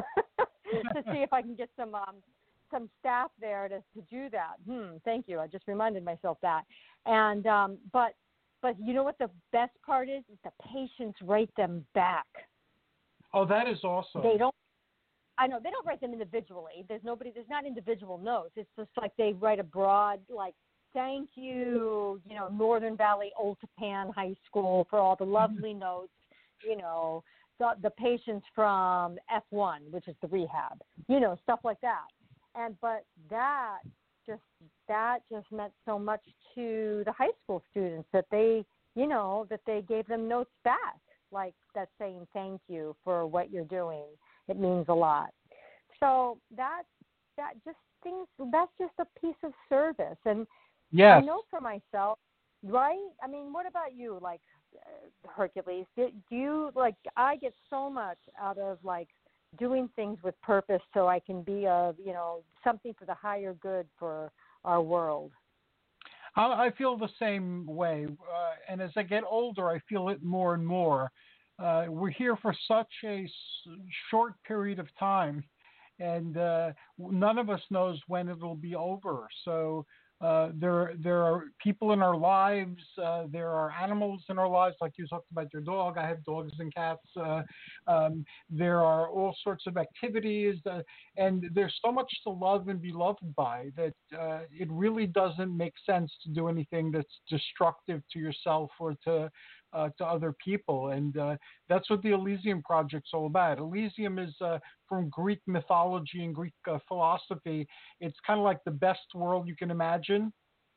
to see if I can get some um, some staff there to, to do that. Hmm, thank you. I just reminded myself that. And um, but but you know what the best part is? Is the patients write them back. Oh, that is awesome. They don't. I know they don't write them individually. There's nobody. There's not individual notes. It's just like they write a broad like. Thank you, you know, Northern Valley Old Tapan High School for all the lovely notes, you know, the, the patients from F one, which is the rehab, you know, stuff like that. And but that just that just meant so much to the high school students that they, you know, that they gave them notes back, like that saying thank you for what you're doing. It means a lot. So that that just things that's just a piece of service. And yes. I know for myself, right? I mean, what about you, like uh, Hercules? Do, do you like? I get so much out of like doing things with purpose, so I can be a you know something for the higher good for our world. I, I feel the same way, uh, and as I get older, I feel it more and more. Uh, we're here for such a s- short period of time, and uh, none of us knows when it'll be over. So. Uh, there, there are people in our lives. Uh, there are animals in our lives, like you talked about your dog. I have dogs and cats. Uh, um, there are all sorts of activities, uh, and there's so much to love and be loved by that uh, it really doesn't make sense to do anything that's destructive to yourself or to uh, to other people. And uh, that's what the Elysium Project's all about. Elysium is uh, from Greek mythology and Greek uh, philosophy. It's kind of like the best world you can imagine.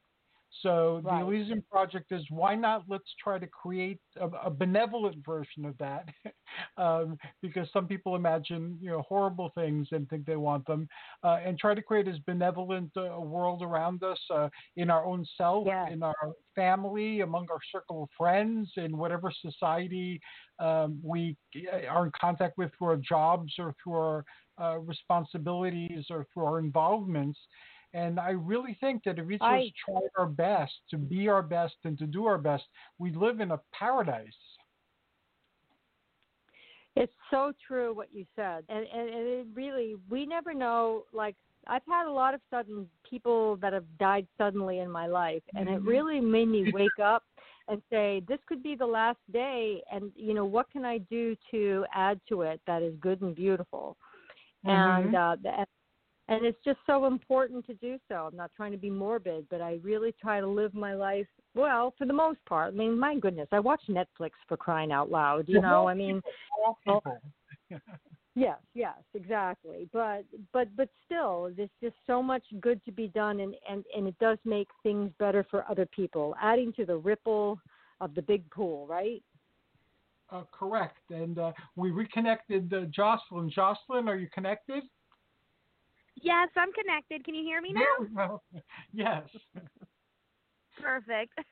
So right. the Elysium Project is, why not let's try to create a, a benevolent version of that, um, because some people imagine you know horrible things and think they want them, uh, and try to create as benevolent a uh, world around us, uh, in our own self, yes. in our family, among our circle of friends, in whatever society um, we are in contact with through our jobs or through our uh, responsibilities or through our involvements. And I really think that if we just I, try our best to be our best and to do our best, we live in a paradise. It's so true what you said. And, and, and it really, we never know, like, I've had a lot of sudden people that have died suddenly in my life. And it really made me wake up and say, this could be the last day. And, you know, what can I do to add to it that is good and beautiful? Mm-hmm. And, uh, the, And it's just so important to do so. I'm not trying to be morbid, but I really try to live my life, well, for the most part. I mean, my goodness, I watch Netflix for crying out loud, you know, I mean. yes, yes, exactly. But but but still, there's just so much good to be done, and, and, and it does make things better for other people, adding to the ripple of the big pool, right? Uh, correct. And uh, we reconnected uh, Jocelyn. Jocelyn, are you connected? Yes, I'm connected. Can you hear me now? Well, yes. Perfect.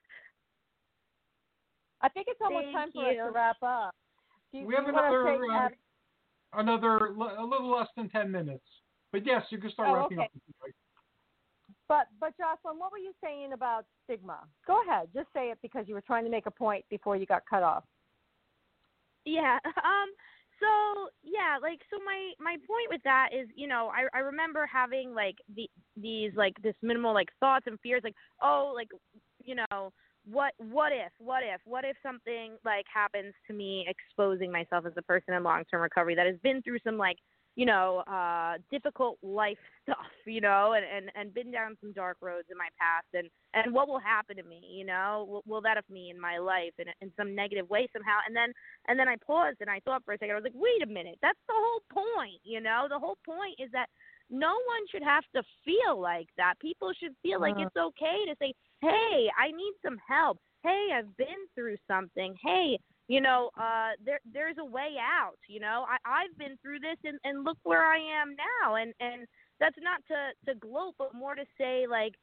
I think it's almost Thank time you. for us to wrap up. Do you, we have do you another take, uh, uh, another a little less than ten minutes. But yes, you can start oh, wrapping okay. up. But but Jocelyn, what were you saying about stigma? Go ahead, just say it because you were trying to make a point before you got cut off. Yeah. Um. So yeah, like so my my point with that is, you know, I I remember having like the these like this minimal like thoughts and fears, like, oh, like, you know, what what if what if what if something like happens to me, exposing myself as a person in long-term recovery that has been through some like, you know, uh, difficult life stuff, you know, and, and, and been down some dark roads in my past, and, and what will happen to me, you know, will, will that affect me in my life in, in some negative way somehow? And then, and then I paused and I thought for a second, I was like, wait a minute, that's the whole point, you know, the whole point is that no one should have to feel like that. People should feel like it's okay to say, hey, I need some help. Hey, I've been through something. Hey, you know, uh, there there's a way out. You know, I, I've been through this, and, and look where I am now. And, and that's not to, to gloat, but more to say, like,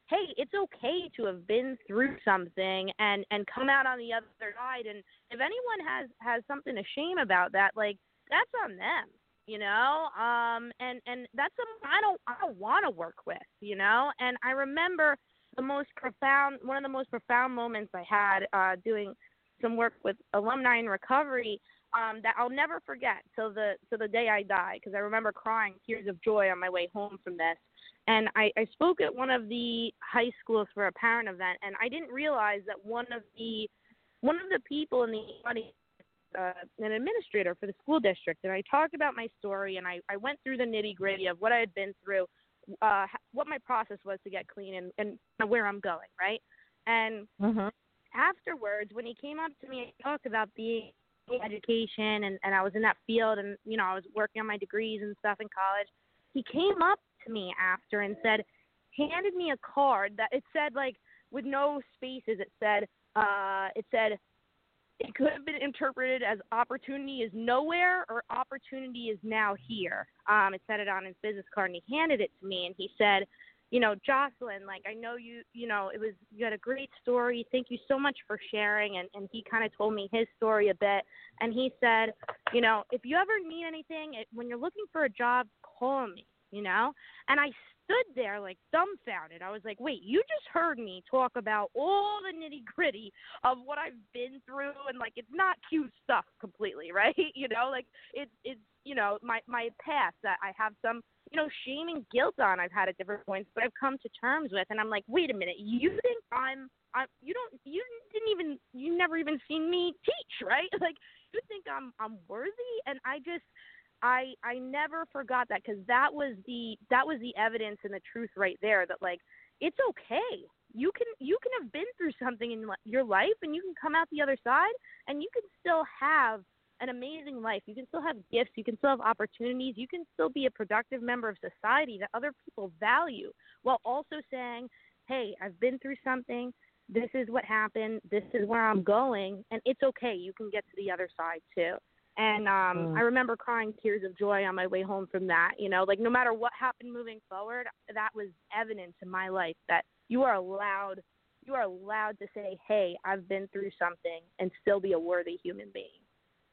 hey, it's okay to have been through something and, and come out on the other side. And if anyone has, has something to shame about that, like, that's on them, you know? Um, and, and that's something I don't, I don't want to work with, you know? And I remember the most profound, one of the most profound moments I had uh, doing some work with alumni in recovery um, that I'll never forget till the, till the day I die, because I remember crying tears of joy on my way home from this. And I, I spoke at one of the high schools for a parent event, and I didn't realize that one of the one of the people in the audience, uh, an administrator for the school district, and I talked about my story, and I, I went through the nitty-gritty of what I had been through, uh, what my process was to get clean, and, and where I'm going, right? And Mm-hmm. afterwards, when he came up to me and talked about being in education, and, and I was in that field, and, you know, I was working on my degrees and stuff in college, he came up to me after and said, handed me a card that it said, like, with no spaces, it said, uh, it said, it could have been interpreted as opportunity is nowhere or opportunity is now here. Um, it said it on his business card, and he handed it to me, and he said, you know, Jocelyn, like, I know you, you know, it was, you had a great story. Thank you so much for sharing. And, and he kind of told me his story a bit. And he said, you know, if you ever need anything, it, when you're looking for a job, call me. You know, and I stood there like dumbfounded. I was like, wait, you just heard me talk about all the nitty gritty of what I've been through. And like, it's not cute stuff completely, right? You know, like it's, it's, you know, my, my past that I have some, you know, shame and guilt on I've had at different points, but I've come to terms with. And I'm like, wait a minute, you think I'm, I'm, you don't, you didn't even, you never even seen me teach, right? Like, you think I'm, I'm worthy? And I just, I I never forgot that, because that was the that was the evidence and the truth right there, that like, it's okay. You can you can have been through something in your life, and you can come out the other side, and you can still have an amazing life. You can still have gifts. You can still have opportunities. You can still be a productive member of society that other people value, while also saying, hey, I've been through something. This is what happened. This is where I'm going, and it's okay. You can get to the other side too. And um, Mm. I remember crying tears of joy on my way home from that. You know, like, no matter what happened moving forward, that was evidence in my life that you are allowed, you are allowed to say, hey, I've been through something, and still be a worthy human being.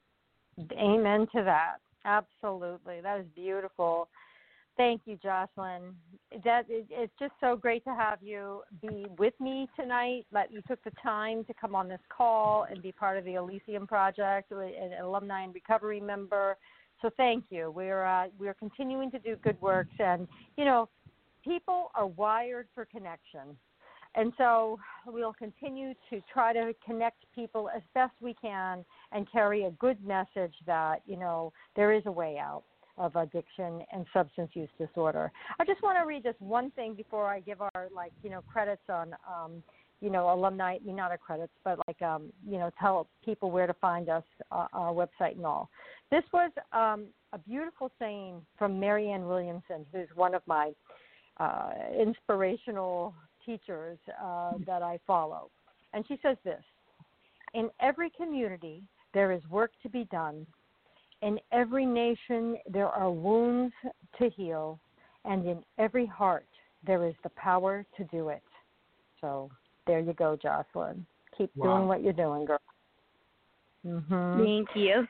Amen to that. Absolutely. That is beautiful. Thank you, Jocelyn. That it's just so great to have you be with me tonight. That you took the time to come on this call and be part of the Elysium Project, an alumni and recovery member. So thank you. We're uh, we're continuing to do good works, and you know, people are wired for connection, and so we'll continue to try to connect people as best we can and carry a good message that, you know, there is a way out of addiction and substance use disorder. I just want to read this one thing before I give our, like, you know, credits on, um, you know, alumni, I mean, not our credits, but like, um, you know, tell people where to find us, uh, our website and all. This was um, a beautiful saying from Marianne Williamson, who's one of my uh, inspirational teachers uh, that I follow. And she says this: in every community, there is work to be done. In every nation, there are wounds to heal, and in every heart, there is the power to do it. So there you go, Jocelyn. Keep Wow. doing what you're doing, girl. Mm-hmm. Thank you.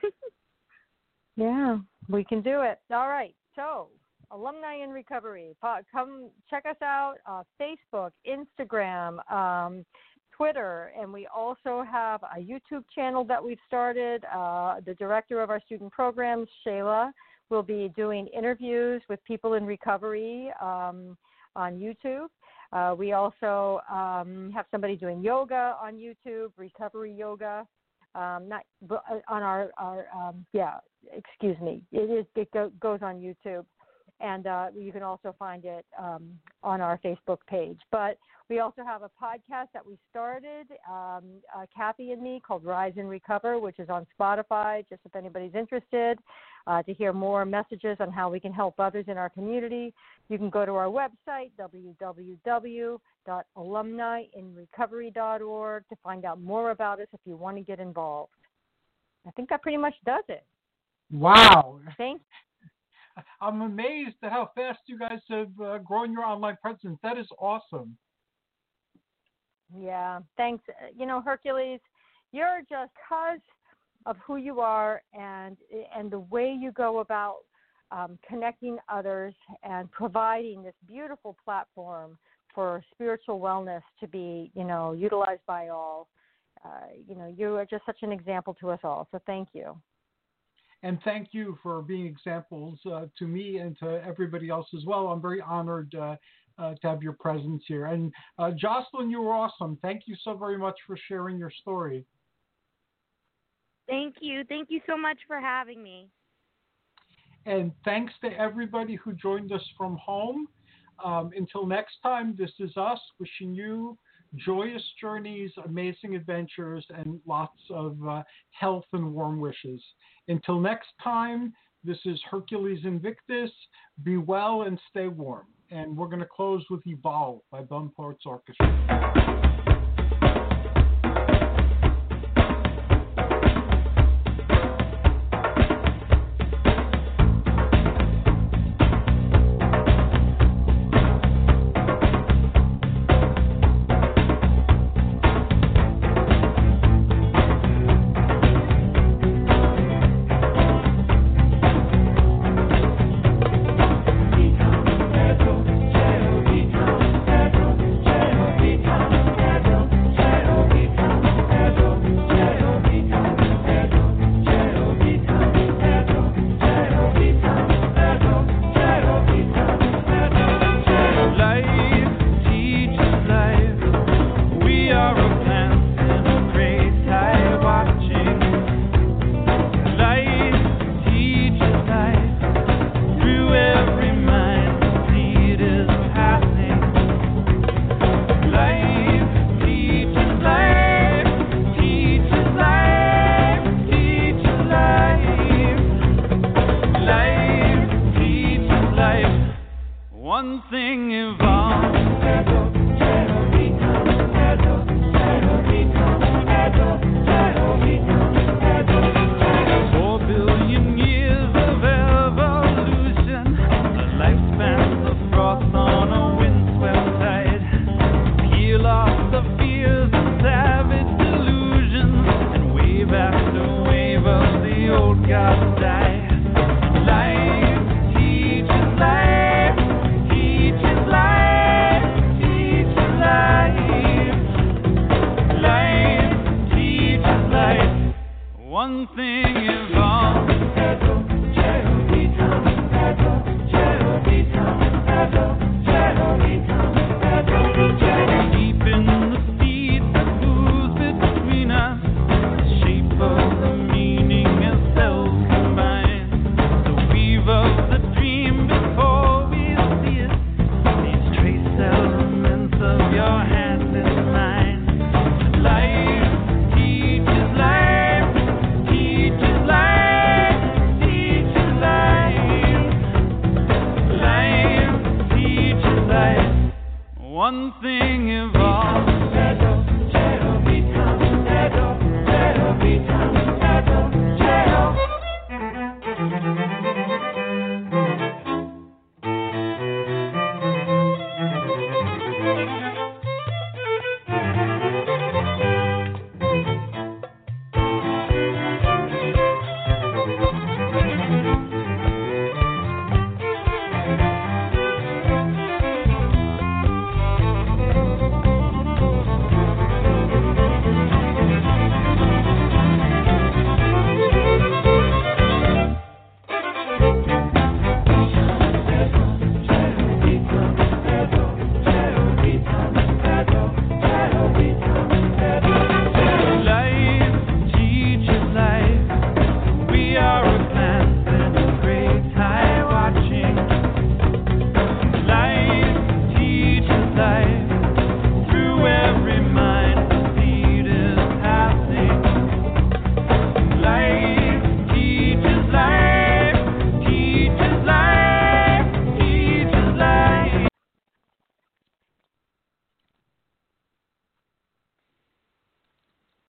Yeah, we can do it. All right. So, Alumni in Recovery. Come check us out on Facebook, Instagram, um, Twitter, and we also have a YouTube channel that we've started. Uh, the director of our student programs, Shayla, will be doing interviews with people in recovery um, on YouTube. Uh, we also um, have somebody doing yoga on YouTube, recovery yoga. Um, not on our, our um, yeah, excuse me. It is it go, goes on YouTube. And uh, you can also find it um, on our Facebook page. But we also have a podcast that we started, um, uh, Kathy and me, called Rise and Recover, which is on Spotify, just if anybody's interested. Uh, to hear more messages on how we can help others in our community, you can go to our website, w w w dot alumni in recovery dot org, to find out more about us if you want to get involved. I think that pretty much does it. Wow. Thanks. I'm amazed at how fast you guys have uh, grown your online presence. That is awesome. Yeah, thanks. You know, Hercules, you're just, because of who you are and and the way you go about um, connecting others and providing this beautiful platform for spiritual wellness to be, you know, utilized by all. Uh, you know, you are just such an example to us all. So thank you. And thank you for being examples uh, to me and to everybody else as well. I'm very honored uh, uh, to have your presence here. And uh, Jocelyn, you were awesome. Thank you so very much for sharing your story. Thank you. Thank you so much for having me. And thanks to everybody who joined us from home. Um, until next time, this is us wishing you joyous journeys, amazing adventures, and lots of uh, health and warm wishes. Until next time, this is Hercules Invictus. Be well and stay warm. And we're going to close with Evolve by Bum Poets Orchestra. One thing evolved. Four billion years of evolution, a lifespan of frost on a windswept tide. Peel off the fears of savage delusions, and wave after wave of the old gods die. Life teaches life. One thing evolved. Deep in the seed that moves between us, the shape of the meaning as cells combine. The weave of the dream before we see it. These trace elements of your hand in mine. Life teaches life. One thing evolved.